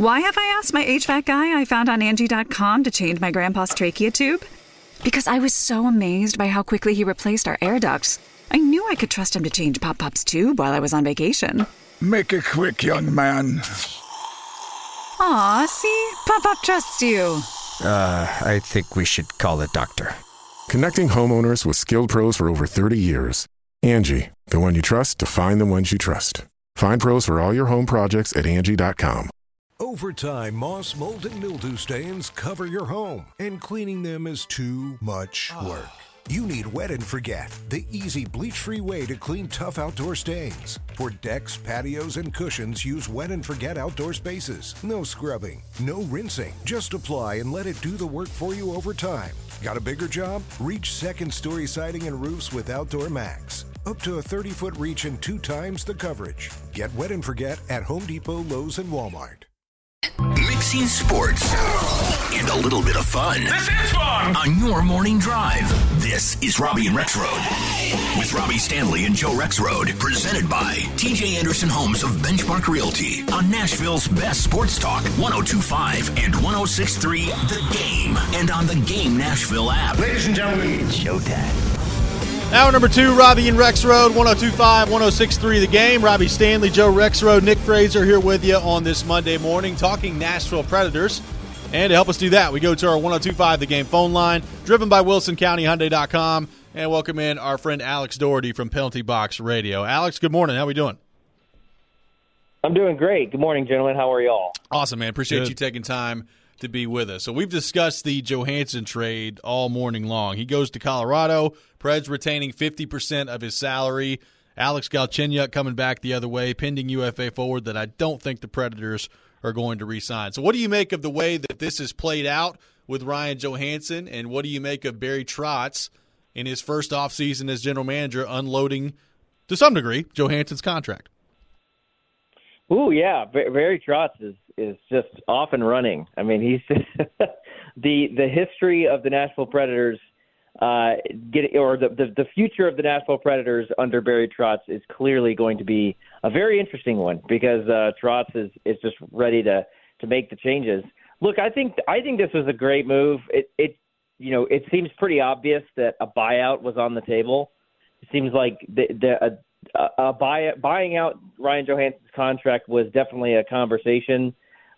Why have I asked my HVAC guy I found on Angie.com to change my grandpa's trachea tube? Because I was so amazed by how quickly he replaced our air ducts. I knew I could trust him to change Pop-Pop's tube while I was on vacation. Make it quick, young man. Aw, see? Pop-Pop trusts you. I think we should call a doctor. Connecting homeowners with skilled pros for over 30 years. Angie, the one you trust to find the ones you trust. Find pros for all your home projects at Angie.com. Over time, moss, mold, and mildew stains cover your home, and cleaning them is too much work. You need Wet and Forget, the easy bleach-free way to clean tough outdoor stains. For decks, patios, and cushions, use Wet and Forget outdoor spaces. No scrubbing, no rinsing. Just apply and let it do the work for you over time. Got a bigger job? Reach second-story siding and roofs with Outdoor Max. Up to a 30-foot reach and 2 times the coverage. Get Wet and Forget at Home Depot, Lowe's, and Walmart. Mixing sports and a little bit of fun. This is fun! On your morning drive. This is Robbie and Rexroad. With Robbie Stanley and Joe Rexroad. Presented by TJ Anderson Homes of Benchmark Realty. On Nashville's best sports talk, 102.5 and 106.3 The Game. And on the Game Nashville app. Ladies and gentlemen, it's showtime. Hour number 2, Robbie and Rexroad, 102.5, 106.3 The Game. Robbie Stanley, Joe Rexroad, Nick Fraser here with you on this Monday morning talking Nashville Predators. And to help us do that, we go to our 102.5 The Game phone line, driven by WilsonCountyHyundai.com, and welcome in our friend Alex Doherty from Penalty Box Radio. Alex, good morning. How we doing? I'm doing great. Good morning, gentlemen. How are y'all? Awesome, man. Appreciate you taking time to be with us. So we've discussed the Johansson trade all morning long. He goes to Colorado. Preds retaining 50% of his salary. Alex Galchenyuk coming back the other way, pending UFA forward that I don't think the Predators are going to re-sign. So what do you make of the way that this has played out with Ryan Johansson, and what do you make of Barry Trotz in his first offseason as general manager unloading, to some degree, Johansson's contract? Ooh, yeah. Barry Trotz is just off and running. I mean, he's just the history of the Nashville Predators the future of the Nashville Predators under Barry Trotz is clearly going to be a very interesting one because Trotz is just ready to make the changes. Look, I think this was a great move. It seems pretty obvious that a buyout was on the table. It seems like buying out Ryan Johansson's contract was definitely a conversation.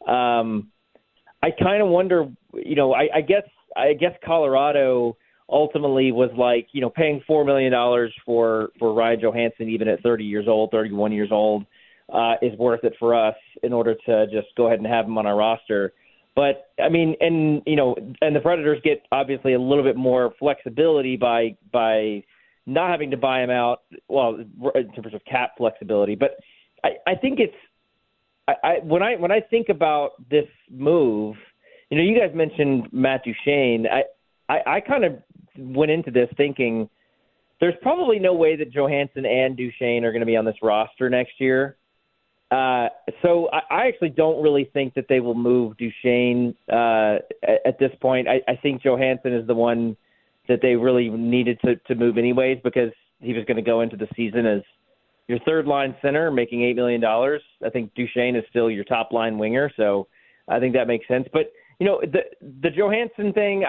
I kind of wonder, I guess Colorado ultimately was like, paying $4 million for Ryan Johansson, even at 31 years old, is worth it for us in order to just go ahead and have him on our roster. But I mean, and the Predators get obviously a little bit more flexibility by not having to buy him out. Well, in terms of cap flexibility, but I think when I think about this move, you guys mentioned Matt Duchene. I kind of went into this thinking there's probably no way that Johansson and Duchene are going to be on this roster next year. So I actually don't really think that they will move Duchene at this point. I think Johansson is the one that they really needed to move anyways because he was going to go into the season as your third-line center making $8 million. I think Duchene is still your top-line winger, so I think that makes sense. But the Johansson thing,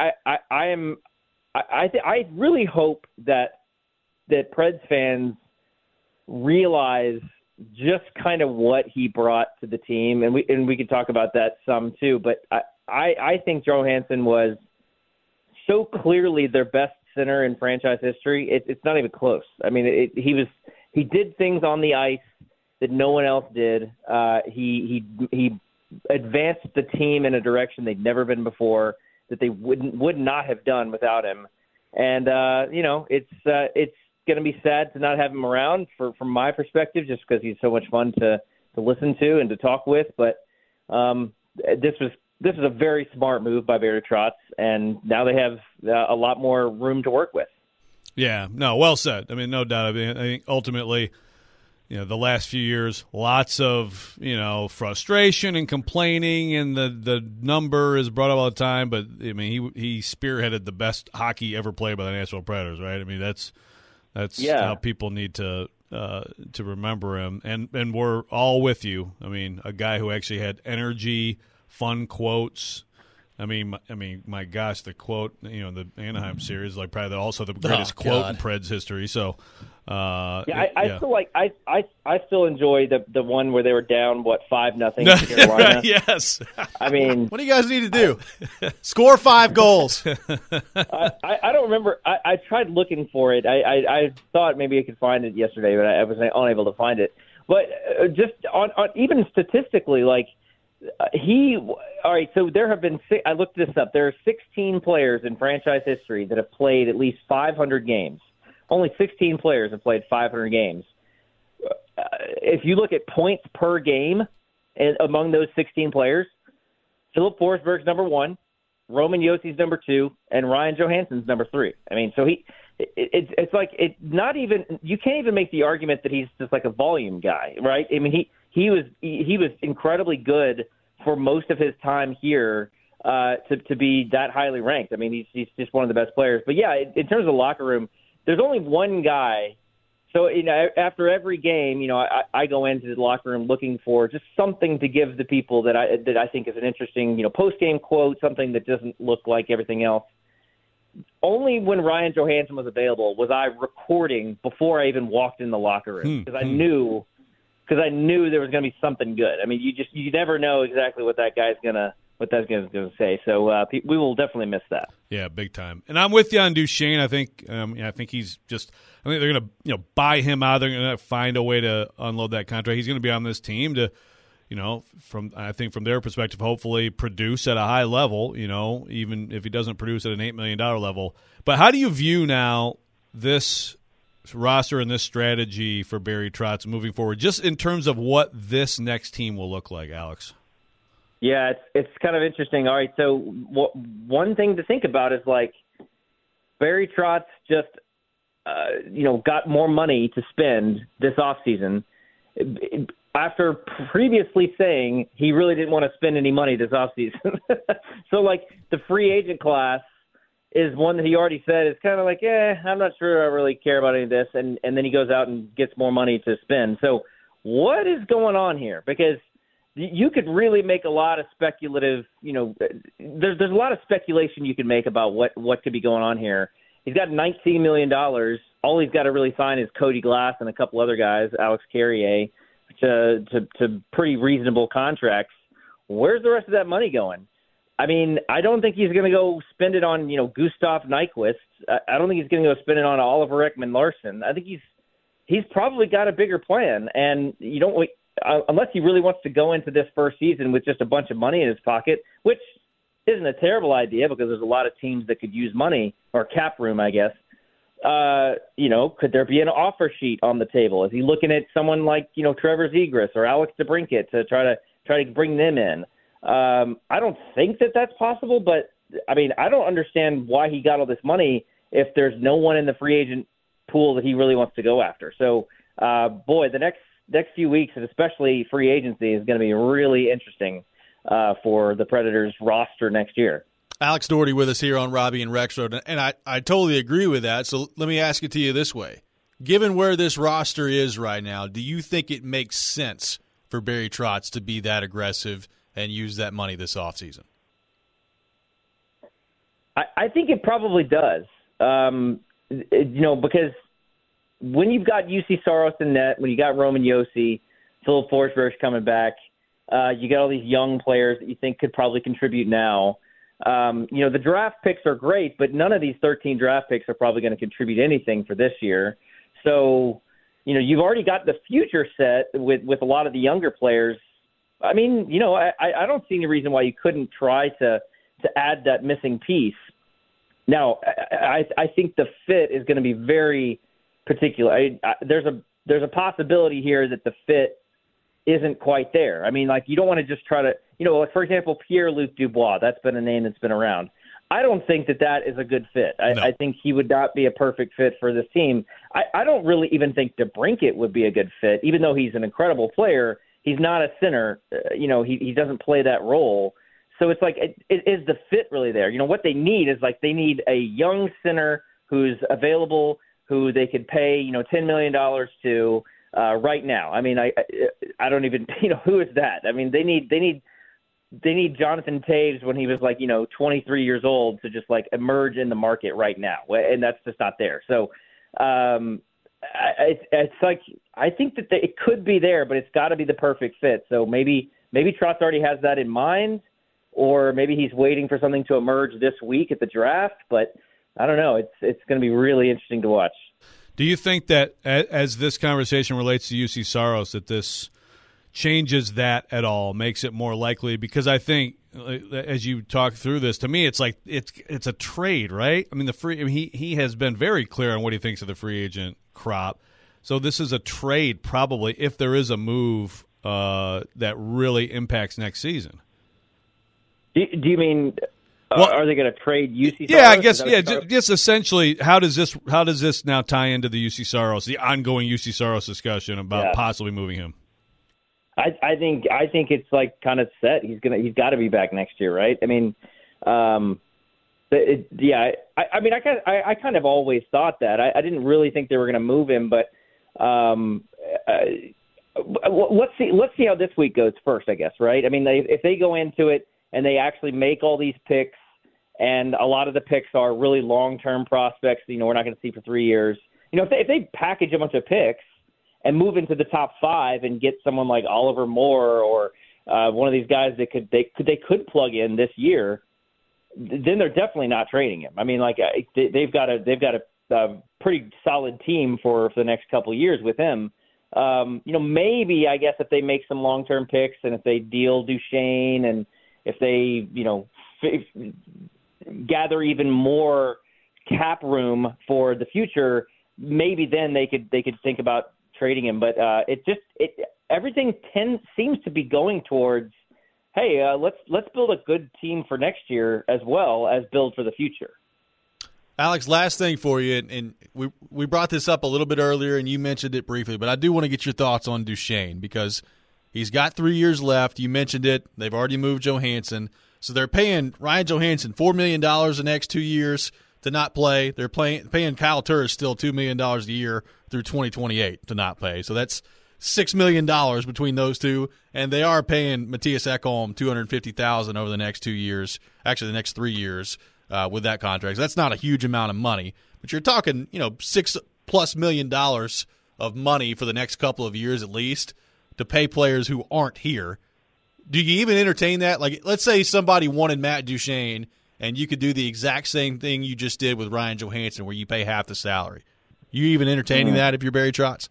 I really hope that Preds fans realize just kind of what he brought to the team, and we could talk about that some too. But I think Johansson was so clearly their best center in franchise history. It's not even close. I mean, he did things on the ice that no one else did. He advanced the team in a direction they'd never been before that they would not have done without him. And it's going to be sad to not have him around from my perspective, just because he's so much fun to listen to and to talk with. But this is a very smart move by Barry Trotz, and now they have a lot more room to work with. Yeah, no, well said. I mean, no doubt. I think ultimately, the last few years, lots of, frustration and complaining, and the number is brought up all the time. But, I mean, he spearheaded the best hockey ever played by the Nashville Predators, right? I mean, that's how people need to to remember him. And we're all with you. I mean, a guy who actually had energy, fun quotes. I mean, my gosh, the quote, the Anaheim series, like probably also the greatest quote in Preds history. So, I feel like I still enjoy the one where they were down 5-0 to Carolina. Yes. I mean, what do you guys need to do? Score 5 goals. I don't remember. I tried looking for it. I thought maybe I could find it yesterday, but I was unable to find it. But just on even statistically, like. All right, so there have been I looked this up. There are 16 players in franchise history that have played at least 500 games. Only 16 players have played 500 games. If you look at points per game among those 16 players, Philip Forsberg's number 1, Roman Josi's number 2, and Ryan Johansson's number 3. I mean, so it's like not even you can't even make the argument that he's just like a volume guy, right? I mean, he was incredibly good for most of his time here to be that highly ranked. I mean, he's just one of the best players. But yeah, in terms of the locker room, there's only one guy. So after every game, I go into the locker room looking for just something to give the people that I think is an interesting, post game quote, something that doesn't look like everything else. Only when Ryan Johansson was available was I recording before I even walked in the locker room because I knew there was going to be something good. I mean, you never know exactly what that guy's gonna say. So we will definitely miss that. Yeah, big time. And I'm with you on Duchesne. I think he's just. I think they're going to buy him out. They're going to find a way to unload that contract. He's going to be on this team to. From their perspective, hopefully produce at a high level, even if he doesn't produce at an $8 million level. But how do you view now this roster and this strategy for Barry Trotz moving forward, just in terms of what this next team will look like, Alex? Yeah, it's kind of interesting. All right, so one thing to think about is like Barry Trotz just, got more money to spend this offseason. After previously saying he really didn't want to spend any money this offseason. So, like, the free agent class is one that he already said is kind of like, I'm not sure I really care about any of this. And then he goes out and gets more money to spend. So what is going on here? Because you could really make a lot of speculative, there's a lot of speculation you can make about what could be going on here. He's got $19 million. All he's got to really sign is Cody Glass and a couple other guys, Alex Carrier, to pretty reasonable contracts. Where's the rest of that money going? I mean, I don't think he's going to go spend it on, Gustav Nyquist. I don't think he's going to go spend it on Oliver Ekman-Larsson. I think he's probably got a bigger plan. And you don't unless he really wants to go into this first season with just a bunch of money in his pocket, which isn't a terrible idea because there's a lot of teams that could use money or cap room, I guess. Could there be an offer sheet on the table? Is he looking at someone like, Trevor Zegras or Alex DeBrincat to try to bring them in? I don't think that that's possible, but I mean, I don't understand why he got all this money if there's no one in the free agent pool that he really wants to go after. So, the next few weeks, and especially free agency, is going to be really interesting for the Predators roster next year. Alex Doherty with us here on Robbie and Rexroad, and I totally agree with that. So let me ask it to you this way. Given where this roster is right now, do you think it makes sense for Barry Trotz to be that aggressive and use that money this offseason? I think it probably does. Because when you've got UC Saros in net, when you got Roman Josi, Philip Forsberg's coming back, you got all these young players that you think could probably contribute now. The draft picks are great, but none of these 13 draft picks are probably going to contribute anything for this year. So, you've already got the future set with a lot of the younger players. I mean, I don't see any reason why you couldn't try to add that missing piece. Now, I think the fit is going to be very particular. There's a possibility here that the fit isn't quite there. I mean, like, you don't want to just try to, like, for example, Pierre-Luc Dubois, that's been a name that's been around. I don't think that is a good fit. No. I think he would not be a perfect fit for this team. I don't really even think DeBrincat would be a good fit, even though he's an incredible player. He's not a center. He doesn't play that role. So it's like, is the fit really there? What they need is, like, they need a young center who's available, who they could pay, $10 million to right now. I mean, I don't even, who is that? I mean, they need Jonathan Taves when he was 23 years old to just emerge in the market right now, and that's just not there. So it's I think that it could be there, but it's got to be the perfect fit. So maybe Trotz already has that in mind, or maybe he's waiting for something to emerge this week at the draft. But I don't know. It's going to be really interesting to watch. Do you think that as this conversation relates to UC Saros, that this changes that at all, makes it more likely? Because I think, as you talk through this, to me, it's like it's a trade, right? I mean, he has been very clear on what he thinks of the free agent crop. So this is a trade, probably, if there is a move that really impacts next season. Do you mean? Are they going to trade UC Saros? Yeah, I guess. Yeah, just essentially, how does this now tie into the UC Saros, the ongoing UC Saros discussion about possibly moving him? I think it's kind of set. He's got to be back next year, right? I mean, I kind of always thought that. I didn't really think they were going to move him, but let's see how this week goes first, I guess, right? I mean, if they go into it and they actually make all these picks, and a lot of the picks are really long-term prospects, we're not going to see for 3 years. If they package a bunch of picks and move into the top 5 and get someone like Oliver Moore or one of these guys that they could plug in this year, then they're definitely not trading him. I mean, they've got a pretty solid team for the next couple of years with him. Maybe I guess if they make some long-term picks and if they deal Duchesne and if they gather even more cap room for the future, maybe then they could think about trading him. But everything seems to be going towards, hey, let's build a good team for next year as well as build for the future. Alex, last thing for you, and we brought this up a little bit earlier, and you mentioned it briefly, but I do want to get your thoughts on Duchesne because he's got 3 years left. You mentioned it. They've already moved Johansson. So they're paying Ryan Johansson $4 million the next 2 years to not play. They're paying Kyle Turris still $2 million a year through 2028 to not play. So that's $6 million between those two, and they are paying Matthias Ekholm $250,000 over the next 2 years, actually the next 3 years with that contract. So that's not a huge amount of money, but you're talking $6+ million of money for the next couple of years at least to pay players who aren't here. Do you even entertain that? Let's say somebody wanted Matt Duchesne, and you could do the exact same thing you just did with Ryan Johansson, where you pay half the salary. You even entertaining that if you're Barry Trotz?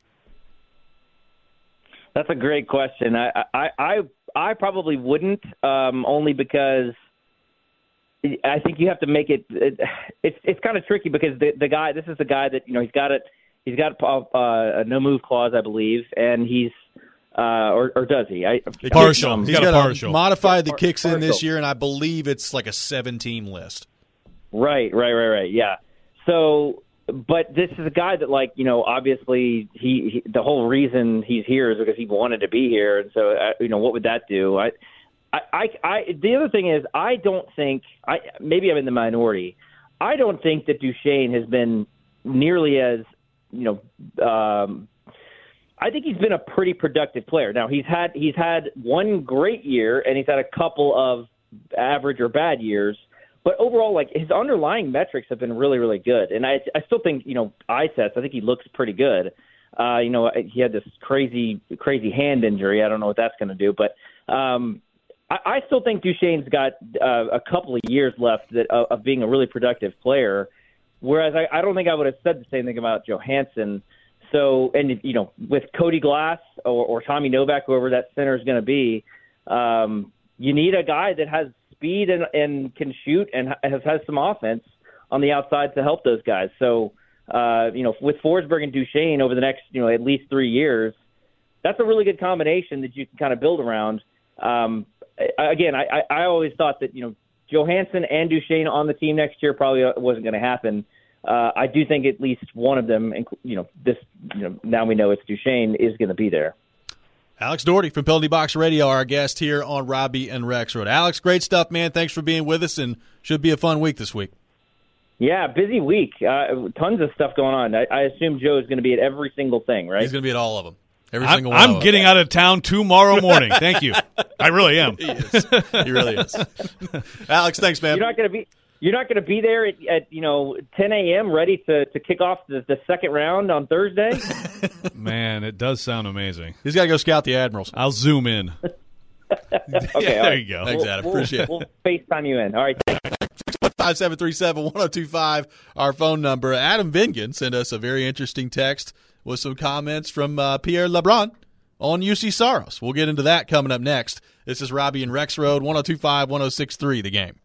That's a great question. I probably wouldn't, only because I think you have to make it. It's kind of tricky because the guy. This is the guy that he's got a no move clause, I believe, and he's. Or does he? Partial. He's got a partial. Modified that kicks in this year, and I believe it's like a 7-team list. Right. Yeah. So, but this is a guy that, obviously he the whole reason he's here is because he wanted to be here, and so what would that do? The other thing is, I don't think maybe I'm in the minority. I don't think that Duchesne has been nearly as I think he's been a pretty productive player. Now he's had one great year and he's had a couple of average or bad years, but overall, his underlying metrics have been really, really good. And I still think, eye test, I think he looks pretty good. He had this crazy hand injury. I don't know what that's going to do, but I still think Duchesne's got a couple of years left of being a really productive player. Whereas I don't think I would have said the same thing about Johansson. So, and with Cody Glass or Tommy Novak, whoever that center is going to be, you need a guy that has speed and can shoot and has some offense on the outside to help those guys. So, with Forsberg and Duchesne over the next, at least 3 years, that's a really good combination that you can kind of build around. Again, I always thought that, Johansson and Duchesne on the team next year probably wasn't going to happen. I do think at least one of them, now we know it's Duchesne, is going to be there. Alex Doherty from Penalty Box Radio, our guest here on Robbie and Rexrode. Alex, great stuff, man. Thanks for being with us, and should be a fun week this week. Yeah, busy week. Tons of stuff going on. I assume Joe's going to be at every single thing, right? He's going to be at all of them. Every single one. I'm getting out of town tomorrow morning. Thank you. I really am. He is. He really is. Alex, thanks, man. You're not going to be there at 10 a.m. ready to kick off the second round on Thursday. Man, it does sound amazing. He's got to go scout the Admirals. I'll zoom in. Okay, there you go. Thanks, Adam. Appreciate it. We'll FaceTime you in. All right. 5737-1025, our phone number. Adam Vingan sent us a very interesting text with some comments from Pierre LeBrun on UC Saros. We'll get into that coming up next. This is Robbie and Rex Road, 102.5-106.3, The Game.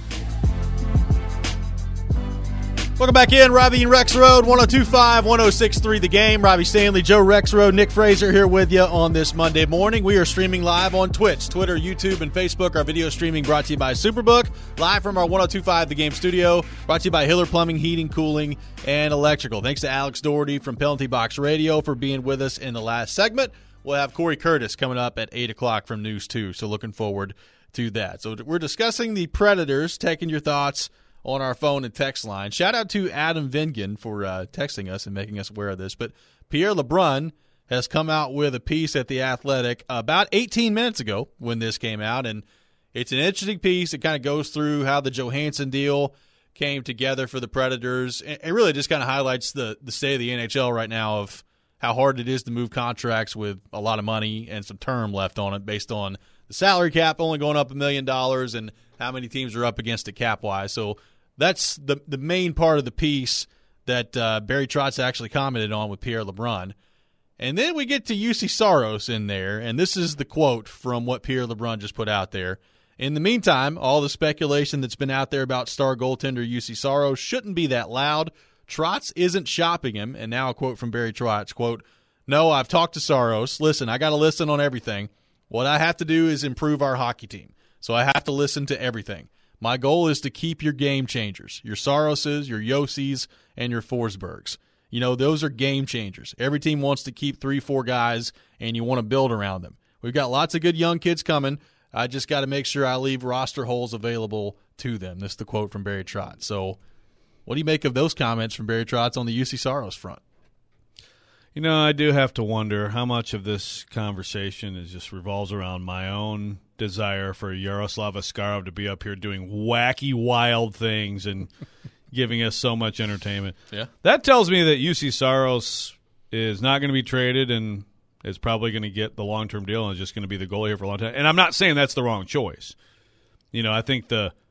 Welcome back in, Robbie and Rex Road, 102.5-106.3 The Game. Robbie Stanley, Joe Rex Road, Nick Fraser here with you on this Monday morning. We are streaming live on Twitch, Twitter, YouTube, and Facebook. Our video streaming brought to you by Superbook, live from our 102.5 The Game studio, brought to you by Hiller Plumbing, Heating, Cooling, and Electrical. Thanks to Alex Doherty from Penalty Box Radio for being with us in the last segment. We'll have Corey Curtis coming up at 8 o'clock from News 2, so looking forward to that. So we're discussing the Predators, taking your thoughts on our phone and text line. Shout out to Adam Vingan for texting us and making us aware of this. But Pierre LeBrun has come out with a piece at The Athletic about 18 minutes ago when this came out, and it's an interesting piece. It kind of goes through how the Johansson deal came together for the Predators. It really just kind of highlights the state of the NHL right now of how hard it is to move contracts with a lot of money and some term left on it based on the salary cap only going up $1 million and how many teams are up against it cap-wise. So that's the main part of the piece that Barry Trotz actually commented on with Pierre LeBrun. And then we get to UC Saros in there, and this is the quote from what Pierre LeBrun just put out there. In the meantime, all the speculation that's been out there about star goaltender UC Saros shouldn't be that loud. Trotz isn't shopping him. And now a quote from Barry Trotz, quote, "No, I've talked to Saros. Listen, I got to listen on everything. What I have to do is improve our hockey team. So I have to listen to everything. My goal is to keep your game changers, your Saroses, your Yossi's, and your Forsbergs. You know, those are game changers. Every team wants to keep 3-4 guys, and you want to build around them. We've got lots of good young kids coming. I just got to make sure I leave roster holes available to them." This is the quote from Barry Trotz. So what do you make of those comments from Barry Trotz on the UC Saros front? You know, I do have to wonder how much of this conversation is just revolves around my own desire for Yaroslav Askarov to be up here doing wacky, wild things and giving us so much entertainment. Yeah. That tells me that UC Saros is not going to be traded and is probably going to get the long-term deal and is just going to be the goalie here for a long time. And I'm not saying that's the wrong choice. You know, I think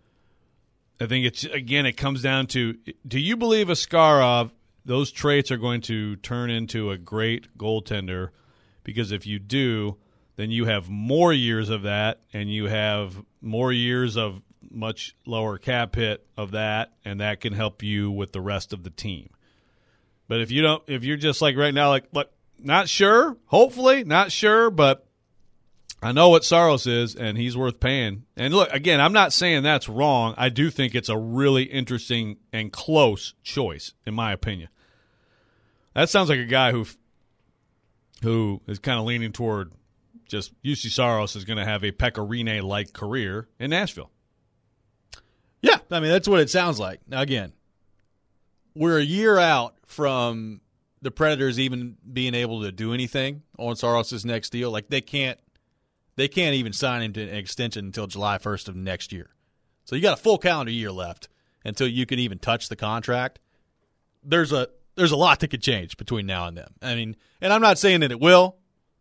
it's, again, it comes down to, do you believe Askarov, those traits are going to turn into a great goaltender? Because if you do, then you have more years of that, and you have more years of much lower cap hit of that, and that can help you with the rest of the team. But if you don't, if you're just like right now, like, look, not sure, hopefully, not sure, but I know what Saros is, and he's worth paying. And look, again, I'm not saying that's wrong. I do think it's a really interesting and close choice, in my opinion. That sounds like a guy who is kind of leaning toward just UC Saros is going to have a Pekka Rinne-like career in Nashville. Yeah, I mean, that's what it sounds like. Now, again, we're a year out from the Predators even being able to do anything on Saros' next deal. Like, they can't even sign him to an extension until July 1st of next year. So you got a full calendar year left until you can even touch the contract. There's a lot that could change between now and then. I mean, and I'm not saying that it will.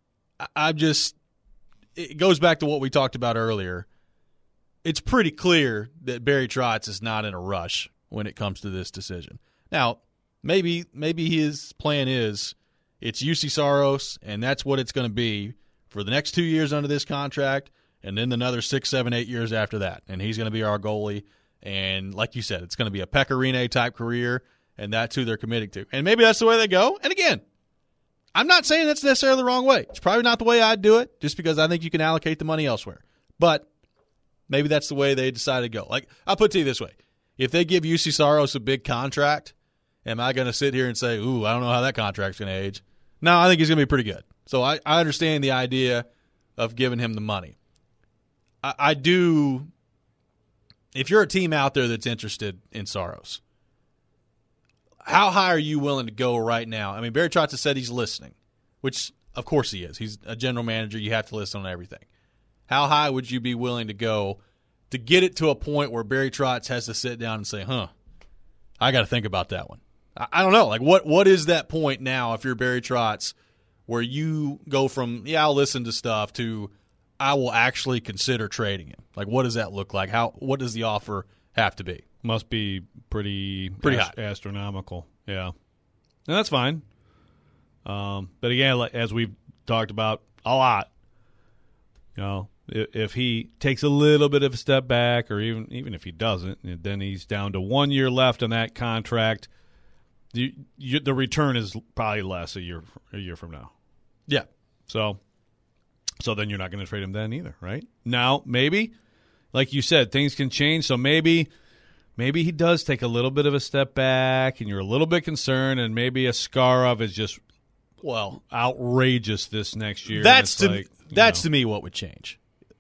It goes back to what we talked about earlier. It's pretty clear that Barry Trotz is not in a rush when it comes to this decision. Now, maybe his plan is it's UC Saros, and that's what it's going to be for the next 2 years under this contract, and then another 6, 7, 8 years after that. And he's going to be our goalie. And like you said, it's going to be a Pekka Rinne-type career, and that's who they're committing to. And maybe that's the way they go. And again, I'm not saying that's necessarily the wrong way. It's probably not the way I'd do it, just because I think you can allocate the money elsewhere. But maybe that's the way they decide to go. Like, I'll put it to you this way. If they give UC Saros a big contract, am I going to sit here and say, ooh, I don't know how that contract's going to age? No, I think he's going to be pretty good. So I understand the idea of giving him the money. I do – if you're a team out there that's interested in Saros, how high are you willing to go right now? I mean, Barry Trotz has said he's listening, which of course he is. He's a general manager. You have to listen on everything. How high would you be willing to go to get it to a point where Barry Trotz has to sit down and say, I got to think about that one? I don't know. Like, what is that point now if you're Barry Trotz where you go from, I'll listen to stuff to I will actually consider trading him? Like, what does that look like? What does the offer have to be? Must be pretty high. Astronomical. Yeah. And that's fine. But again, as we've talked about a lot, if he takes a little bit of a step back, or even if he doesn't, then he's down to 1 year left on that contract. The return is probably less a year from now. Yeah. So then you're not going to trade him then either, right? Now, maybe, like you said, things can change. So maybe he does take a little bit of a step back, and you're a little bit concerned, and maybe Askarov is just outrageous this next year. That's to me what would change.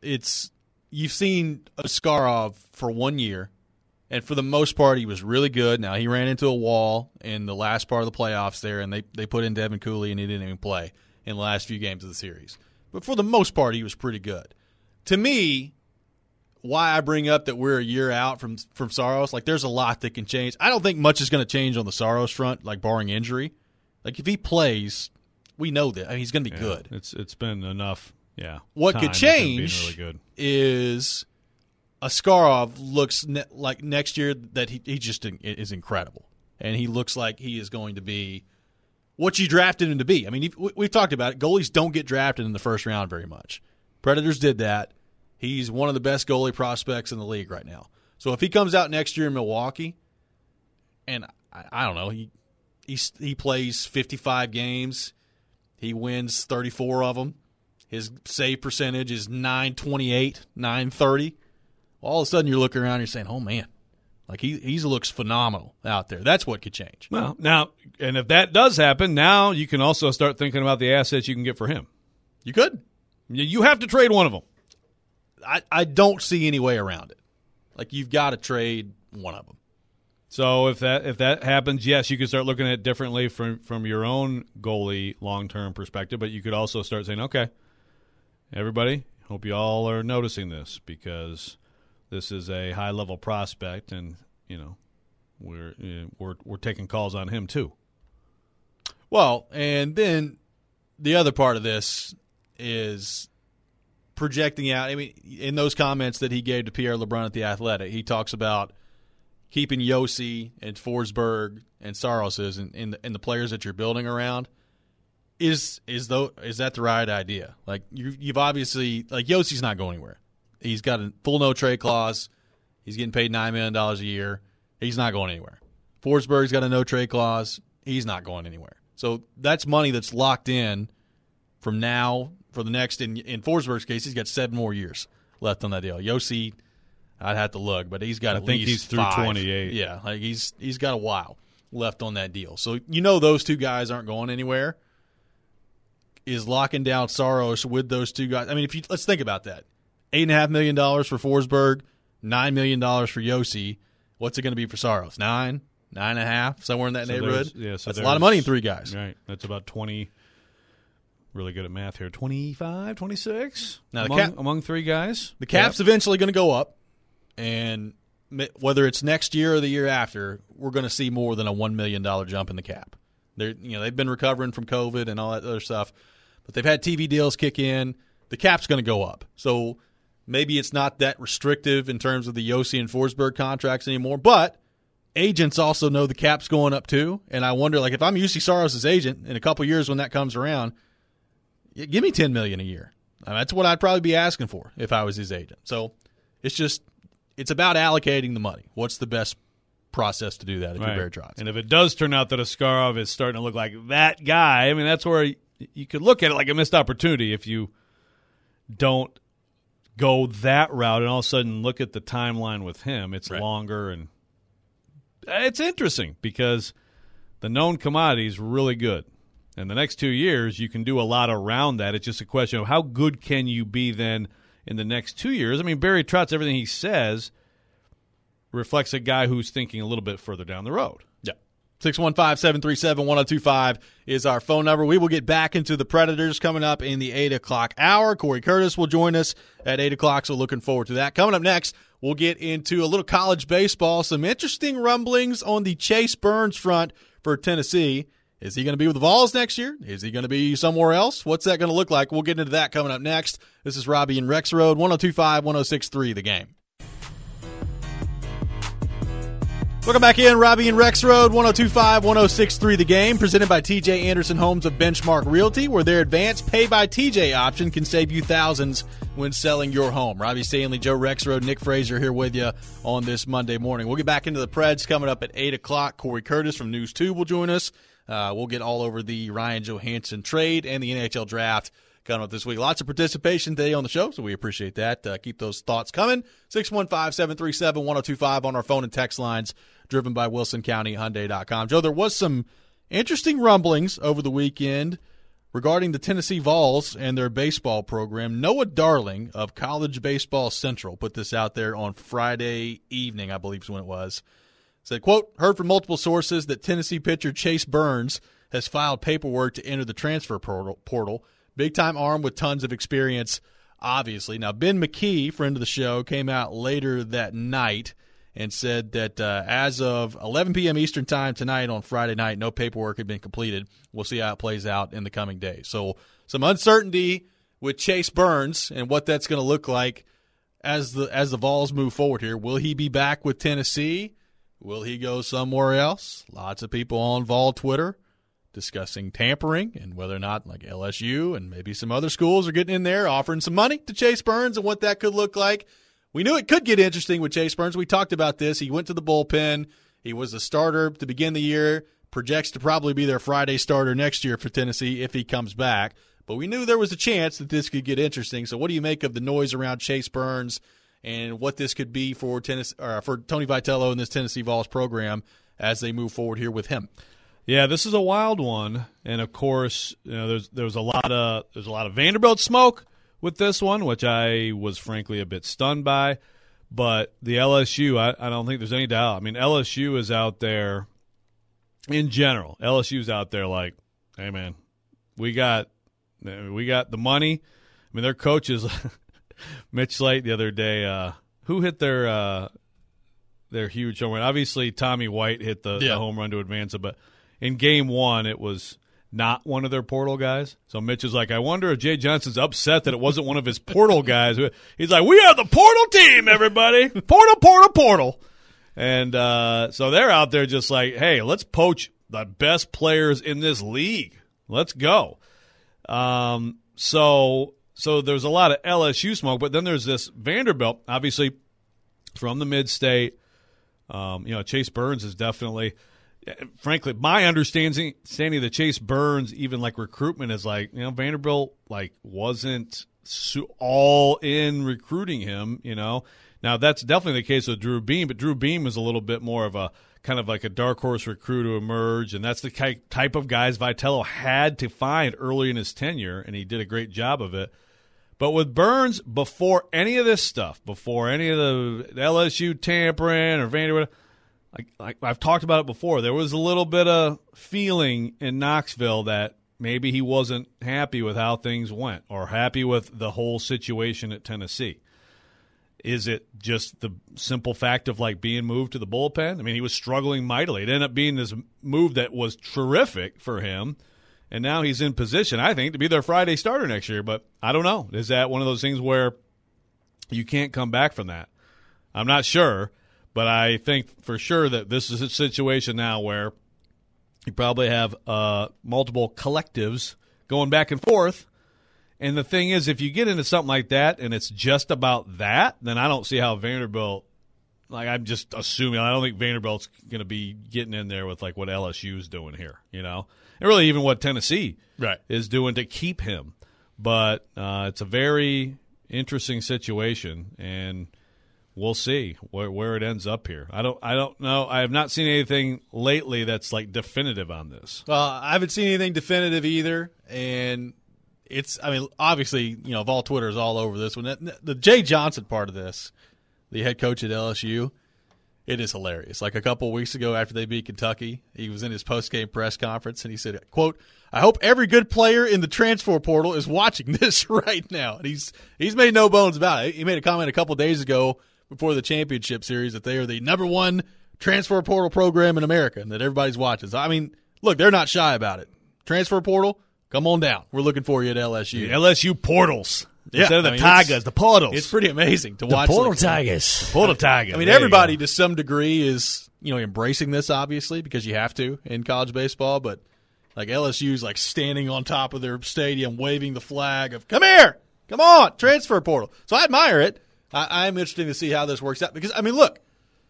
You've seen Askarov for 1 year, and for the most part he was really good. Now he ran into a wall in the last part of the playoffs there, and they put in Devin Cooley, and he didn't even play in the last few games of the series. But for the most part he was pretty good. To me, why I bring up that we're a year out from Saros, like there's a lot that can change. I don't think much is going to change on the Saros front, like barring injury. Like if he plays, we know that. I mean, he's going to be good. It's been enough. Yeah. What could change really good is Askarov looks like next year that he just is incredible, and he looks like he is going to be what you drafted him to be. I mean, we've talked about it. Goalies don't get drafted in the first round very much. Predators did that. He's one of the best goalie prospects in the league right now. So if he comes out next year in Milwaukee, and I don't know, he plays 55 games, he wins 34 of them. His save percentage is .928, .930. All of a sudden you're looking around and you're saying, oh, man, like he looks phenomenal out there. That's what could change. Well, now, and if that does happen, now you can also start thinking about the assets you can get for him. You could. You have to trade one of them. I don't see any way around it. Like, you've got to trade one of them. So if that happens, yes, you can start looking at it differently from your own goalie long-term perspective, but you could also start saying, okay, everybody, hope you all are noticing this, because this is a high-level prospect, and we're taking calls on him too. Well, and then the other part of this is projecting out. I mean, in those comments that he gave to Pierre LeBrun at The Athletic, he talks about keeping Josi and Forsberg and Saros and the players that you're building around. Is that the right idea? Like, you've obviously, like, Yosi's not going anywhere. He's got a full no trade clause. He's getting paid $9 million a year. He's not going anywhere. Forsberg's got a no trade clause. He's not going anywhere. So that's money that's locked in from now for the next. In Forsberg's case, he's got 7 more years left on that deal. Josi, I'd have to look, but he's got at least he's through 5. 28. Yeah, like he's got a while left on that deal. So those two guys aren't going anywhere. Is locking down Saros with those two guys. I mean, let's think about that. $8.5 million for Forsberg, $9 million for Josi. What's it going to be for Saros? 9, 9.5, somewhere in that neighborhood. That's a lot of money in 3 guys. Right. That's about 20. Really good at math here. 25, 26 now among 3 guys. The cap's eventually going to go up, and whether it's next year or the year after, we're going to see more than a $1 million jump in the cap. They've been recovering from COVID and all that other stuff, but they've had TV deals kick in. The cap's going to go up. So maybe it's not that restrictive in terms of the Josi and Forsberg contracts anymore, but agents also know the cap's going up too. And I wonder, like, if I'm Juuse Saros' agent in a couple years when that comes around, give me $10 million a year. I mean, that's what I'd probably be asking for if I was his agent. So it's about allocating the money. What's the best process to do that if you're Barry Trotz? And if it does turn out that Askarov is starting to look like that guy, I mean, that's where you could look at it like a missed opportunity if you don't go that route and all of a sudden look at the timeline with him. It's longer, and it's interesting because the known commodity is really good. And the next 2 years, you can do a lot around that. It's just a question of how good can you be then in the next 2 years. I mean, Barry Trotz, everything he says reflects a guy who's thinking a little bit further down the road. Yeah. 615-737-1025 is our phone number. We will get back into the Predators coming up in the 8 o'clock hour. Corey Curtis will join us at 8 o'clock, so looking forward to that. Coming up next, we'll get into a little college baseball, some interesting rumblings on the Chase Burns front for Tennessee. Is he going to be with the Vols next year? Is he going to be somewhere else? What's that going to look like? We'll get into that coming up next. This is Robbie and Rex Road, 102.5, 106.3 The Game. Welcome back in, Robbie and Rex Road, 102.5, 106.3 The Game, presented by TJ Anderson Homes of Benchmark Realty, where their advanced pay-by-TJ option can save you thousands when selling your home. Robbie Stanley, Joe Rexrode, Nick Frazier here with you on this Monday morning. We'll get back into the Preds coming up at 8 o'clock. Corey Curtis from News 2 will join us. We'll get all over the Ryan Johansson trade and the NHL draft coming up this week. Lots of participation today on the show, so we appreciate that. Keep those thoughts coming. 615-737-1025 on our phone and text lines, driven by WilsonCountyHyundai.com. Joe, there was some interesting rumblings over the weekend regarding the Tennessee Vols and their baseball program. Noah Darling of College Baseball Central put this out there on Friday evening, I believe is when it was. Said, quote, heard from multiple sources that Tennessee pitcher Chase Burns has filed paperwork to enter the transfer portal. Big-time arm with tons of experience, obviously. Now, Ben McKee, friend of the show, came out later that night and said that as of 11 p.m. Eastern time tonight on Friday night, no paperwork had been completed. We'll see how it plays out in the coming days. So some uncertainty with Chase Burns and what that's going to look like as the Vols move forward here. Will he be back with Tennessee? Will he go somewhere else? Lots of people on Vol Twitter discussing tampering and whether or not, like LSU and maybe some other schools are getting in there offering some money to Chase Burns and what that could look like. We knew it could get interesting with Chase Burns. We talked about this. He went to the bullpen. He was the starter to begin the year, projects to probably be their Friday starter next year for Tennessee if he comes back. But we knew there was a chance that this could get interesting. So what do you make of the noise around Chase Burns and what this could be for for Tony Vitello and this Tennessee Vols program as they move forward here with him? Yeah, this is a wild one, and of course, there's a lot of Vanderbilt smoke with this one, which I was frankly a bit stunned by. But the LSU, I don't think there's any doubt. I mean, LSU is out there in general. LSU's out there like, hey man, we got the money. I mean, their coaches, Mitch Slate the other day, who hit their huge home run? Obviously, Tommy White hit the home run to advance it, but in game one, it was not one of their portal guys. So Mitch is like, I wonder if Jay Johnson's upset that it wasn't one of his portal guys. He's like, we are the portal team, everybody. Portal. And so they're out there just like, hey, let's poach the best players in this league. Let's go. So there's a lot of LSU smoke, but then there's this Vanderbilt, obviously from the mid-state. Chase Burns is definitely – frankly, my understanding that Chase Burns, even like recruitment, is like, Vanderbilt like wasn't all in recruiting him. Now that's definitely the case with Drew Beam, but Drew Beam is a little bit more of a kind of like a dark horse recruit to emerge, and that's the type of guys Vitello had to find early in his tenure, and he did a great job of it. But with Burns, before any of this stuff, before any of the LSU tampering or Vanderbilt, like I've talked about it before, there was a little bit of feeling in Knoxville that maybe he wasn't happy with how things went or happy with the whole situation at Tennessee. Is it just the simple fact of like being moved to the bullpen? I mean, he was struggling mightily. It ended up being this move that was terrific for him, and now he's in position, I think, to be their Friday starter next year. But I don't know. Is that one of those things where you can't come back from that? I'm not sure. But I think for sure that this is a situation now where you probably have multiple collectives going back and forth. And the thing is, if you get into something like that and it's just about that, then I don't see how Vanderbilt – like I'm just assuming – I don't think Vanderbilt's going to be getting in there with like what LSU's doing here, And really even what Tennessee is doing to keep him. But it's a very interesting situation, and – we'll see where it ends up here. I don't know. I have not seen anything lately that's like definitive on this. Well, I haven't seen anything definitive either, and obviously, Vol Twitter is all over this one. The Jay Johnson part of this, the head coach at LSU, It is hilarious. Like a couple of weeks ago after they beat Kentucky, he was in his post-game press conference, and he said, quote, "I hope every good player in the transfer portal is watching this right now." And he's made no bones about it. He made a comment a couple of days ago before the championship series that they are the number one transfer portal program in America and that everybody's watching. So, I mean, look, they're not shy about it. Transfer portal, come on down. We're looking for you at LSU. The LSU portals. Yeah, Instead of the Tigers, the portals. It's pretty amazing to watch. Portal Tigers. Portal Tigers. I mean, everybody to some degree is, embracing this, obviously, because you have to in college baseball. But, like, LSU's, like, standing on top of their stadium waving the flag of, come here, come on, transfer portal. So I admire it. I'm interested to see how this works out. Because, I mean, look,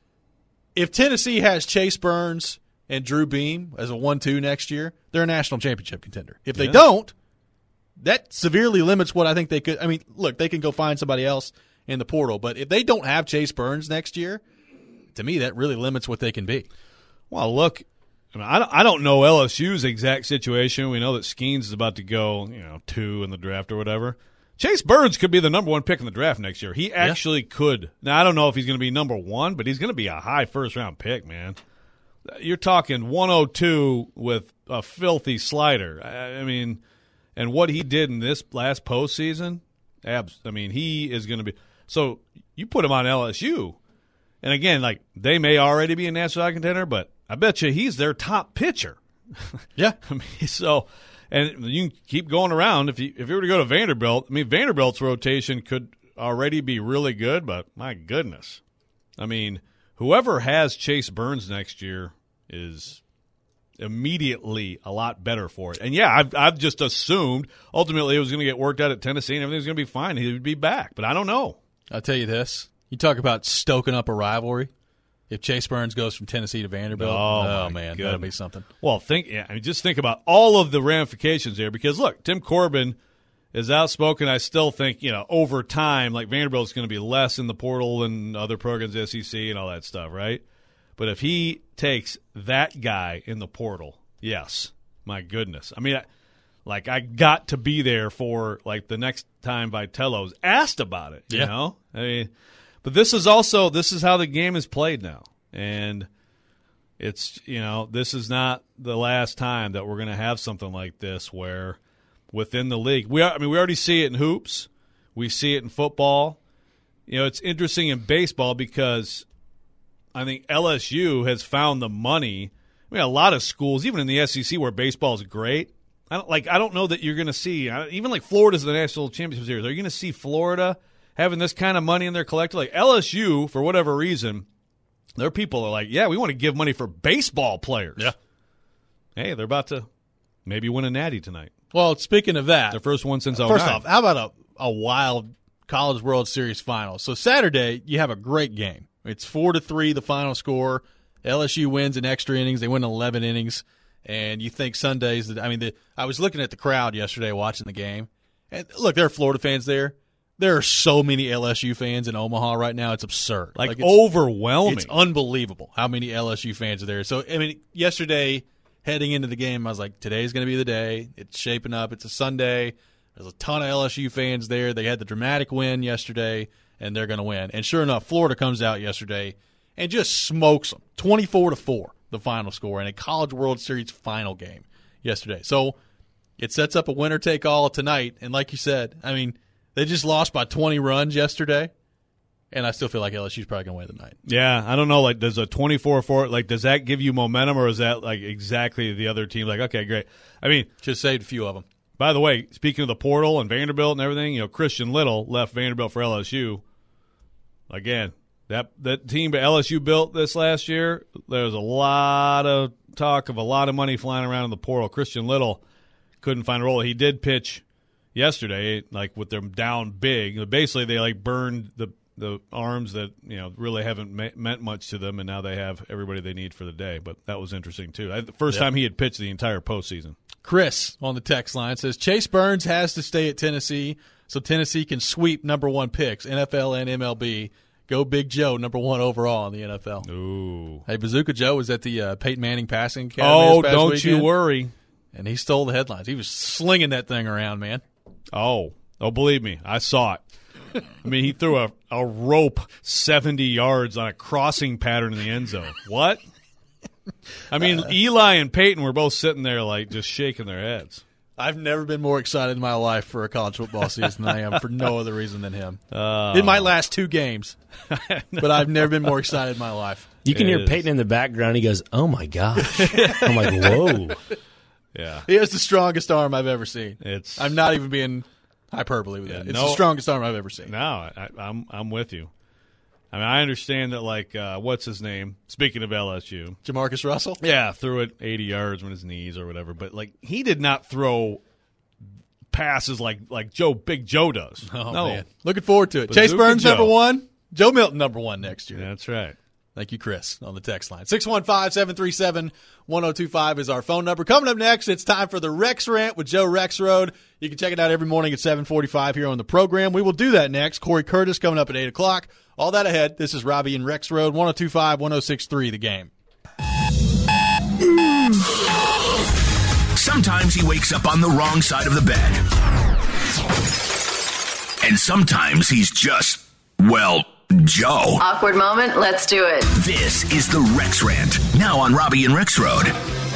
if Tennessee has Chase Burns and Drew Beam as a 1-2 next year, they're a national championship contender. If they don't, that severely limits what I think they could. I mean, look, they can go find somebody else in the portal, but if they don't have Chase Burns next year, to me, that really limits what they can be. Well, look, I don't know LSU's exact situation. We know that Skeens is about to go, 2 in the draft or whatever. Chase Burns could be the number 1 pick in the draft next year. He actually could. Now, I don't know if he's going to be number 1, but he's going to be a high first-round pick, man. You're talking 102 with a filthy slider. I mean, and what he did in this last postseason, he is going to be – so you put him on LSU, and again, like, they may already be a national contender, but I bet you he's their top pitcher. Yeah. I mean, so – and you can keep going around. If you were to go to Vanderbilt, I mean, Vanderbilt's rotation could already be really good, but my goodness. I mean, whoever has Chase Burns next year is immediately a lot better for it. And, yeah, I've just assumed ultimately it was going to get worked out at Tennessee and everything's going to be fine. He would be back, but I don't know. I'll tell you this. You talk about stoking up a rivalry. If Chase Burns goes from Tennessee to Vanderbilt, oh man, that'll be something. Well, just think about all of the ramifications there. Because look, Tim Corbin is outspoken. I still think over time, like Vanderbilt's going to be less in the portal than other programs, SEC and all that stuff, right? But if he takes that guy in the portal, yes, my goodness. I mean, I got to be there for like the next time Vitello's asked about it. You know, I mean. But this is how the game is played now. And it's, this is not the last time that we're going to have something like this where within the league, we already see it in hoops. We see it in football. It's interesting in baseball because I think LSU has found the money. I mean, a lot of schools, even in the SEC where baseball is great, I don't know that you're going to see, even like Florida's the national championship series. Are you going to see Florida having this kind of money in their collector? Like LSU, for whatever reason, their people are like, yeah, we want to give money for baseball players. Yeah. Hey, they're about to maybe win a natty tonight. Well, speaking of that. Their first one since 09. First off, how about a wild College World Series final? So Saturday, you have a great game. It's 4-3, the final score. LSU wins in extra innings. They win 11 innings. And you think Sundays, I was looking at the crowd yesterday watching the game. And look, there are Florida fans there. There are so many LSU fans in Omaha right now. It's absurd. Like it's overwhelming. It's unbelievable how many LSU fans are there. So, yesterday, heading into the game, I was like, today's going to be the day. It's shaping up. It's a Sunday. There's a ton of LSU fans there. They had the dramatic win yesterday, and they're going to win. And sure enough, Florida comes out yesterday and just smokes them. 24-4, the final score, in a College World Series final game yesterday. So it sets up a winner-take-all tonight. And like you said, they just lost by 20 runs yesterday, and I still feel like LSU's probably going to win tonight. Yeah, I don't know. Like, does a 24-4, does that give you momentum, or is that, exactly the other team? Like, okay, great. Just saved a few of them. By the way, speaking of the portal and Vanderbilt and everything, Christian Little left Vanderbilt for LSU. Again, that team LSU built this last year, there was a lot of talk of a lot of money flying around in the portal. Christian Little couldn't find a role. He did pitch yesterday, with them down big. Basically, they burned the arms that really haven't meant much to them, and now they have everybody they need for the day. But that was interesting too. The first time he had pitched the entire postseason. Chris on the text line says Chase Burns has to stay at Tennessee so Tennessee can sweep number 1 picks, NFL and MLB. Go Big Joe, number 1 overall in the NFL. Ooh. Hey, Bazooka Joe was at the Peyton Manning Passing Academy this past don't weekend, you worry. And he stole the headlines. He was slinging that thing around, man. Oh, believe me, I saw it. I mean, he threw a rope 70 yards on a crossing pattern in the end zone. What? I mean, Eli and Peyton were both sitting there like just shaking their heads. I've never been more excited in my life for a college football season than I am for no other reason than him. It might last 2 games, but I've never been more excited in my life. You can hear Peyton in the background. He goes, "Oh, my gosh." I'm like, whoa. Yeah. He has the strongest arm I've ever seen. It's. I'm not even being hyperbole with that. It's the strongest arm I've ever seen. No, I'm with you. I mean, I understand that, like, what's his name? Speaking of LSU. Jamarcus Russell? Yeah, threw it 80 yards on his knees or whatever. But, like, he did not throw passes like Big Joe does. Oh, no. man. Looking forward to it. Bazooka Chase Burns, Joe. number 1. Joe Milton, number 1 next year. That's right. Thank you, Chris, on the text line. 615-737-1025 is our phone number. Coming up next, it's time for the Rex Rant with Joe Rexrode. You can check it out every morning at 7:45 here on the program. We will do that next. Corey Curtis coming up at 8 o'clock. All that ahead. This is Robbie and Rexrode, 102.5, 106.3, The Game. Sometimes he wakes up on the wrong side of the bed. And sometimes he's just, well, Joe. Awkward moment, let's do it. This is the Rex Rant, now on Robbie and Rexrode.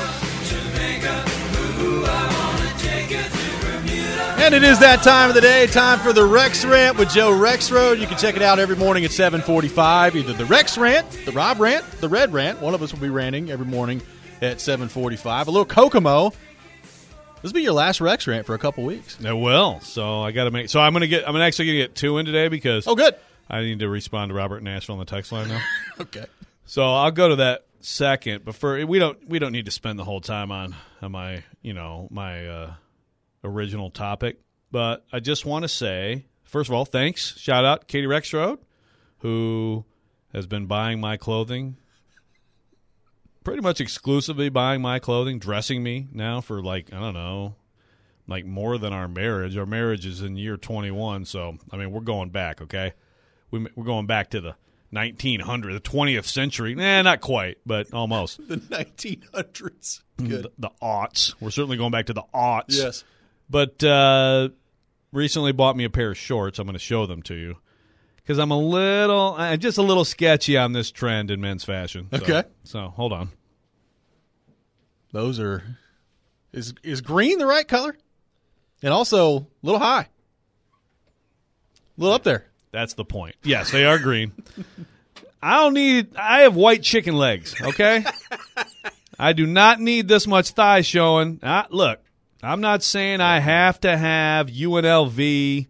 And it is that time of the day, time for the Rex Rant with Joe Rexrode. You can check it out every morning at 7:45, either the Rex Rant, the Rob Rant, the Red Rant. One of us will be ranting every morning at 7:45. A little Kokomo. This will be your last Rex Rant for a couple weeks. It will. So I got to make. So I'm actually gonna get 2 in today because. Oh, good. I need to respond to Robert Nashville on the text line now. Okay. So I'll go to that second, but we don't need to spend the whole time on my original topic. But I just want to say, first of all, thanks. Shout out Katie Rexrode, who has been buying my clothing, pretty much exclusively buying my clothing, dressing me now for more than our marriage. Our marriage is in year 21, so I mean we're going back. Okay, we're going back to the 1900, the 20th century. Not quite, but almost. The 1900s. Good. The aughts. We're certainly going back to the aughts. Yes. But recently bought me a pair of shorts. I'm going to show them to you because I'm just a little sketchy on this trend in men's fashion. Okay. So hold on. Those are is green the right color? And also a little high. A little up there. That's the point. Yes, they are green. I have white chicken legs, okay? I do not need this much thigh showing. Look, I'm not saying I have to have UNLV,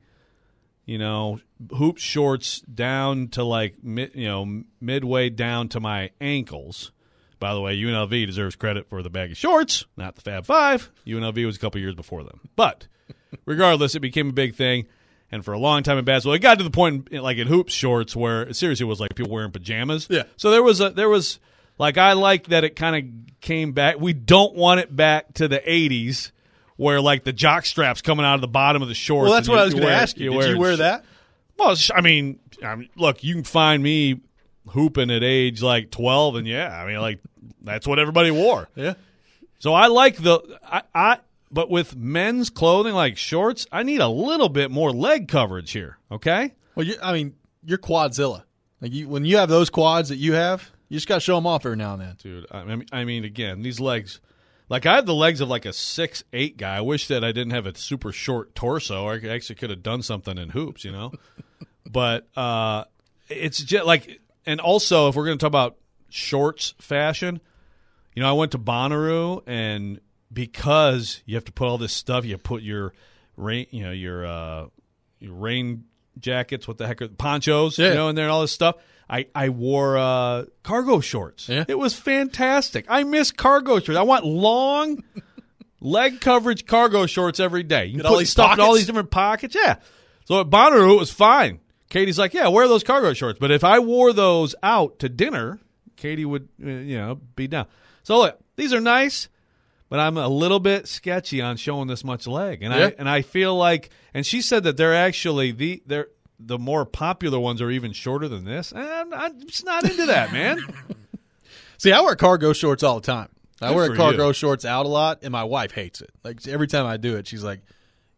hoop shorts down to midway down to my ankles. By the way, UNLV deserves credit for the baggy shorts, not the Fab Five. UNLV was a couple years before them. But regardless, it became a big thing. And for a long time in basketball, it got to the point in hoop shorts where it seriously was like people wearing pajamas. Yeah. So there was I like that it kind of came back. We don't want it back to the 80s where the jock strap's coming out of the bottom of the shorts. Well, that's what I was going to ask you. Did you wear that? Well, I mean, look, you can find me hooping at age 12, and that's what everybody wore. Yeah. So I like but with men's clothing like shorts, I need a little bit more leg coverage here, okay? Well, you're Quadzilla. When you have those quads that you have, you just got to show them off every now and then. Dude, I mean, again, these legs, I have the legs of a 6'8" guy. I wish that I didn't have a super short torso. I actually could have done something in hoops, But it's just and also if we're going to talk about shorts fashion, I went to Bonnaroo, and because you have to put all this stuff, you put your rain, your rain jackets, what the heck are ponchos, in there and all this stuff. I wore cargo shorts. Yeah. It was fantastic. I miss cargo shorts. I want long leg coverage cargo shorts every day. You can put stuff in all these different pockets. Yeah. So at Bonnaroo, it was fine. Katie's like, yeah, wear those cargo shorts. But if I wore those out to dinner, Katie would, be down. So look, these are nice. But I'm a little bit sketchy on showing this much leg, and I feel like, and she said that they're actually the more popular ones are even shorter than this, and I'm just not into that, man. See, I wear cargo shorts all the time. I wear cargo shorts out a lot, and my wife hates it. Every time I do it, she's like,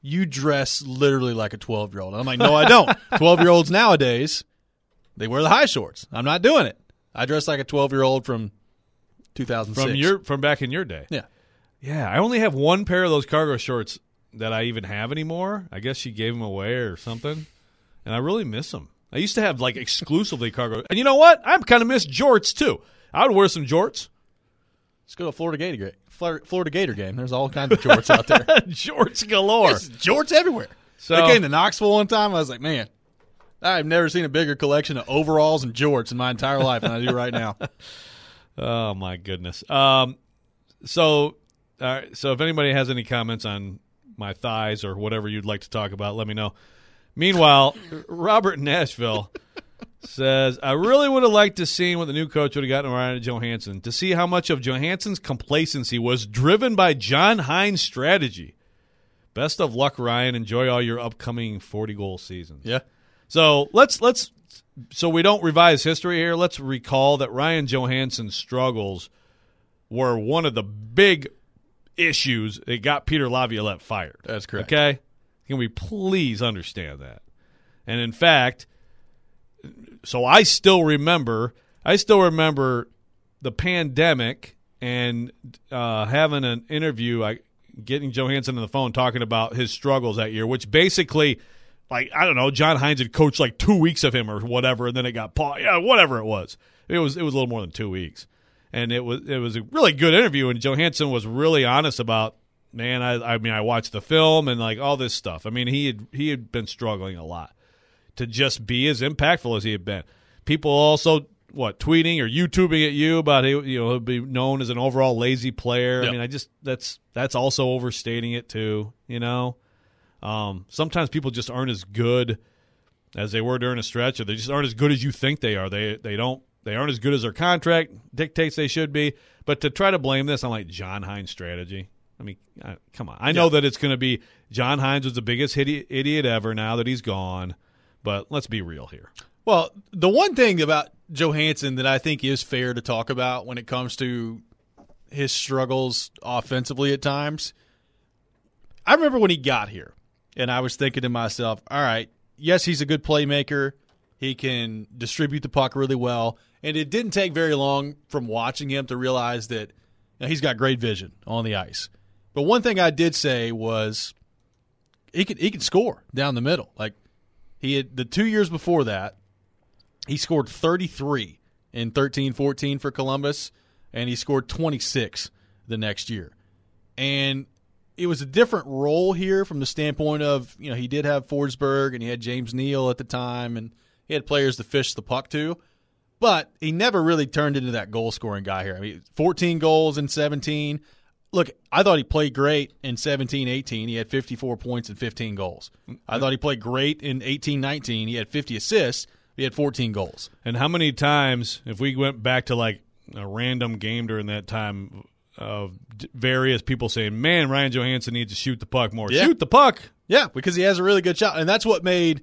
you dress literally like a 12-year-old. I'm like, no, I don't. 12-year-olds nowadays, they wear the high shorts. I'm not doing it. I dress like a 12-year-old from 2006. From back in your day. Yeah. Yeah, I only have one pair of those cargo shorts that I even have anymore. I guess she gave them away or something, and I really miss them. I used to have, like, exclusively cargo. And you know what? I kind of miss jorts, too. I would wear some jorts. Let's go to Florida Gator game. There's all kinds of jorts out there. Jorts galore. There's jorts everywhere. So, I came to Knoxville one time. I was like, man, I've never seen a bigger collection of overalls and jorts in my entire life than I do right now. Oh, my goodness. So if anybody has any comments on my thighs or whatever you'd like to talk about, let me know. Meanwhile, Robert in Nashville says, I really would have liked to see what the new coach would have gotten Ryan Johansson, to see how much of Johansson's complacency was driven by John Hines' strategy. Best of luck, Ryan. Enjoy all your upcoming 40-goal seasons. Yeah. So so we don't revise history here, let's recall that Ryan Johansson's struggles were one of the big issues that got Peter Laviolette fired. That's correct. Okay? Can we please understand that? And in fact, so I still remember the pandemic and having an interview, getting Johansson on the phone talking about his struggles that year, which basically, like, I don't know, John Hines had coached like 2 weeks of him or whatever, and then it got paused. Yeah, whatever it was. It was a little more than 2 weeks. And it was a really good interview, and Johansson was really honest about, man, I watched the film and, like, all this stuff. I mean, he had been struggling a lot to just be as impactful as he had been. People also, tweeting or YouTubing at you about he'll be known as an overall lazy player. Yep. I mean, that's also overstating it too, you know. Sometimes people just aren't as good as they were during a stretch, or they just aren't as good as you think they are. They aren't as good as their contract dictates they should be. But to try to blame this on, like, John Hines' strategy, I mean, come on. I know that it's going to be John Hines was the biggest idiot ever now that he's gone, but let's be real here. Well, the one thing about Johansson that I think is fair to talk about when it comes to his struggles offensively at times, I remember when he got here, and I was thinking to myself, all right, yes, he's a good playmaker. He can distribute the puck really well, and it didn't take very long from watching him to realize that he's got great vision on the ice. But one thing I did say was he could score down the middle. Like, he had the 2 years before that, he scored 33 in 13-14 for Columbus, and he scored 26 the next year. And it was a different role here from the standpoint of, he did have Forsberg and he had James Neal at the time, and he had players to fish the puck to. But he never really turned into that goal-scoring guy here. I mean, 14 goals in 17. Look, I thought he played great in 17-18. He had 54 points and 15 goals. I thought he played great in 18-19. He had 50 assists. He had 14 goals. And how many times, if we went back to, like, a random game during that time of various people saying, man, Ryan Johansson needs to shoot the puck more. Yeah. Shoot the puck. Yeah, because he has a really good shot. And that's what made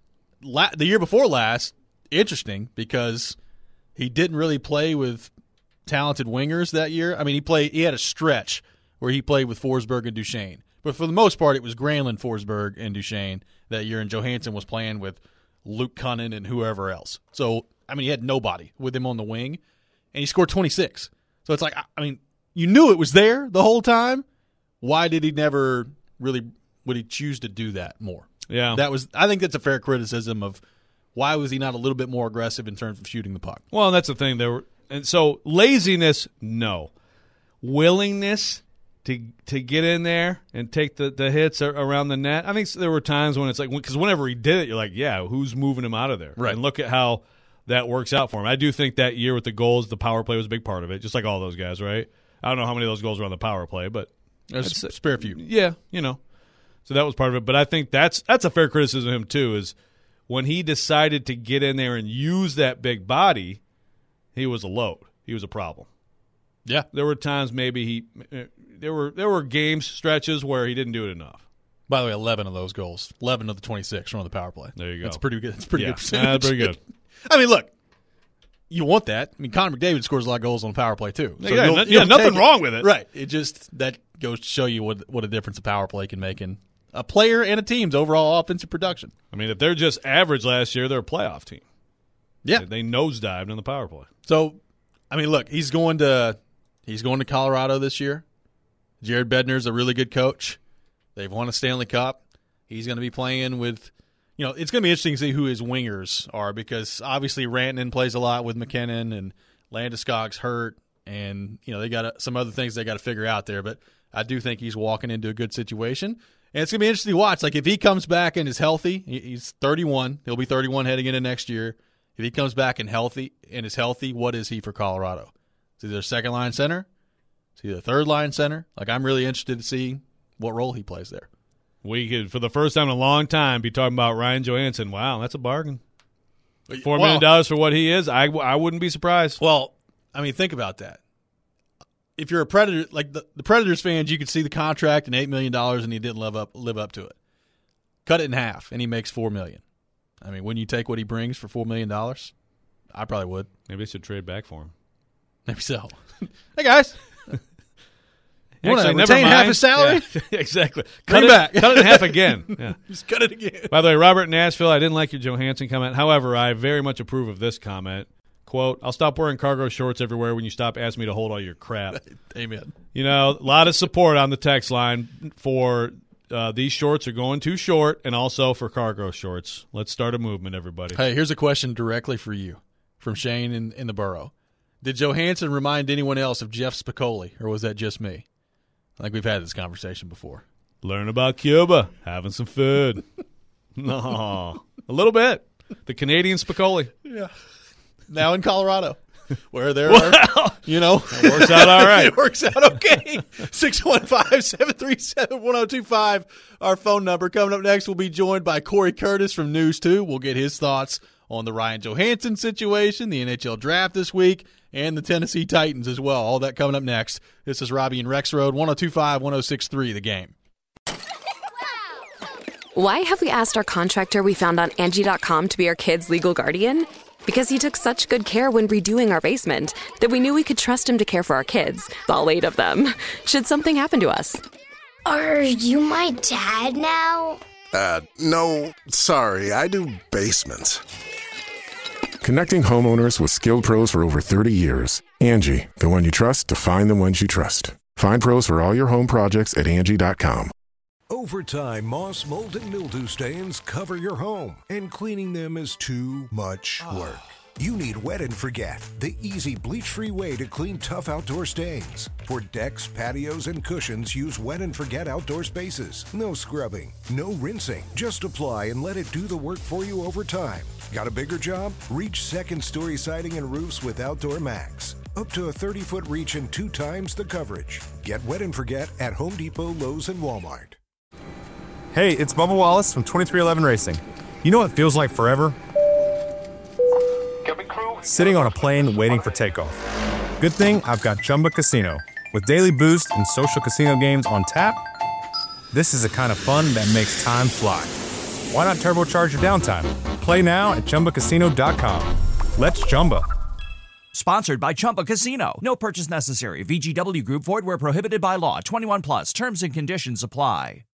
the year before last interesting, because he didn't really play with talented wingers that year. I mean, he had a stretch where he played with Forsberg and Duchesne. But for the most part, it was Granlund, Forsberg, and Duchesne that year, and Johansson was playing with Luke Cunnin and whoever else. So, I mean, he had nobody with him on the wing, and he scored 26. So it's like, I mean, you knew it was there the whole time. Why did he never really – would he choose to do that more? Yeah. I think that's a fair criticism of why was he not a little bit more aggressive in terms of shooting the puck. Well, that's the thing. And so laziness, no. Willingness to get in there and take the hits around the net. I think there were times when it's like, because whenever he did it, you're like, yeah, who's moving him out of there? Right. And look at how that works out for him. I do think that year with the goals, the power play was a big part of it, just like all those guys, right? I don't know how many of those goals were on the power play, but there's a spare few. Yeah, So that was part of it. But I think that's a fair criticism of him too, is when he decided to get in there and use that big body, he was a load. He was a problem. Yeah. There were times maybe there were games, stretches where he didn't do it enough. By the way, 11 of those goals, 11 of the 26 were on the power play. There you go. That's pretty good. That's pretty good percentage. That's pretty good. I mean, look, you want that. I mean, Connor McDavid scores a lot of goals on the power play too. So nothing wrong with it. Right. It just, that goes to show you what a difference a power play can make in a player and a team's overall offensive production. I mean, if they're just average last year, they're a playoff team. Yeah. They nosedived in the power play. So, I mean, look, he's going to Colorado this year. Jared Bednar's a really good coach. They've won a Stanley Cup. He's going to be playing with, it's going to be interesting to see who his wingers are because obviously Rantanen plays a lot with McKinnon and Landeskog's hurt, and they got some other things they got to figure out there. But I do think he's walking into a good situation, and it's going to be interesting to watch. Like if he comes back and is healthy, he's 31. He'll be 31 heading into next year. If he comes back and is healthy, what is he for Colorado? Is he their second line center? Is he the third line center? Like I'm really interested to see what role he plays there. We could, for the first time in a long time, be talking about Ryan Johansson. Wow, that's a bargain. $4 million for what he is, I wouldn't be surprised. Well, I mean, think about that. If you're a Predator, like the Predators fans, you could see the contract and $8 million, and he didn't live up to it. Cut it in half, and he makes $4 million. I mean, wouldn't you take what he brings for $4 million? I probably would. Maybe they should trade back for him. Maybe so. Hey guys. You want to Actually, retain half his salary? Yeah, exactly. Cut it back. Cut it in half again. Yeah. Just cut it again. By the way, Robert in Nashville, I didn't like your Johansson comment. However, I very much approve of this comment. Quote, I'll stop wearing cargo shorts everywhere when you stop asking me to hold all your crap. Amen. A lot of support on the text line for these shorts are going too short and also for cargo shorts. Let's start a movement, everybody. Hey, here's a question directly for you from Shane in the borough. Did Johansson remind anyone else of Jeff Spicoli, or was that just me? I think we've had this conversation before. Learn about Cuba. Having some food. No, a little bit. The Canadian Spicoli. Yeah. Now in Colorado, where there are, it works out all right. It works out okay. 615-737-1025, our phone number. Coming up next, we'll be joined by Corey Curtis from News 2. We'll get his thoughts on the Ryan Johansson situation, the NHL draft this week, and the Tennessee Titans as well. All that coming up next. This is Robbie and Rex Road, 102.5-106.3, The Game. Why have we asked our contractor we found on Angie.com to be our kids' legal guardian? Because he took such good care when redoing our basement that we knew we could trust him to care for our kids, all 8 of them, should something happen to us. Are you my dad now? No, sorry, I do basements. Connecting homeowners with skilled pros for over 30 years. Angie, the one you trust to find the ones you trust. Find pros for all your home projects at Angie.com. Over time, moss, mold, and mildew stains cover your home, and cleaning them is too much work. You need Wet and Forget, the easy bleach-free way to clean tough outdoor stains. For decks, patios, and cushions, use Wet and Forget Outdoor Spaces. No scrubbing, no rinsing. Just apply and let it do the work for you over time. Got a bigger job? Reach second-story siding and roofs with Outdoor Max. Up to a 30-foot reach and 2 times the coverage. Get Wet and Forget at Home Depot, Lowe's, and Walmart. Hey, it's Bubba Wallace from 2311 Racing. You know what feels like forever? Sitting on a plane waiting for takeoff. Good thing I've got Chumba Casino. With daily boost and social casino games on tap, this is the kind of fun that makes time fly. Why not turbocharge your downtime? Play now at ChumbaCasino.com. Let's Chumba. Sponsored by Chumba Casino. No purchase necessary. VGW Group. Void where prohibited by law. 21 plus. Terms and conditions apply.